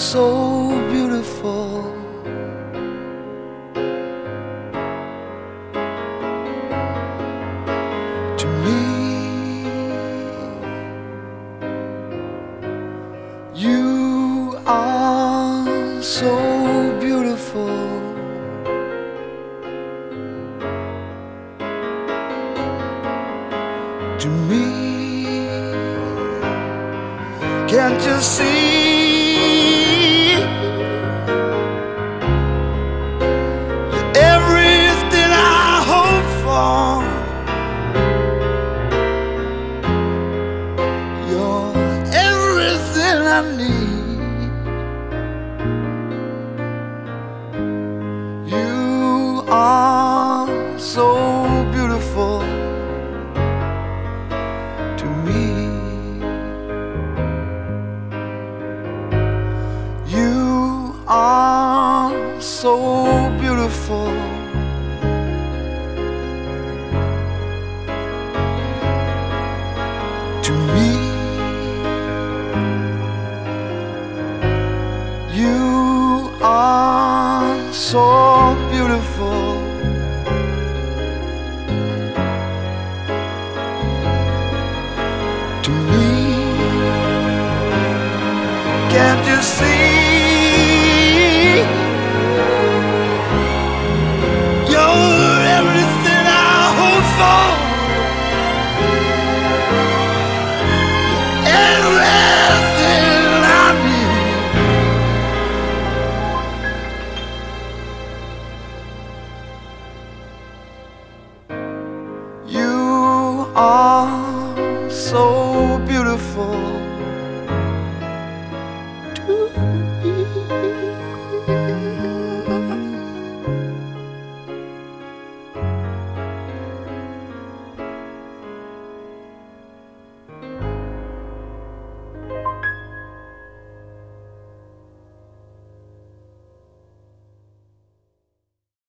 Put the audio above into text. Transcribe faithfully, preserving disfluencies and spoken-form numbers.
so beautiful to me. You are so beautiful to me. Can't you see? You're everything I hope for. You're everything I need. You are so beautiful to me. You are so beautiful to me. You are so beautiful to me. Can't you see? You're everything I hope for. Everything I need. You are so beautiful too.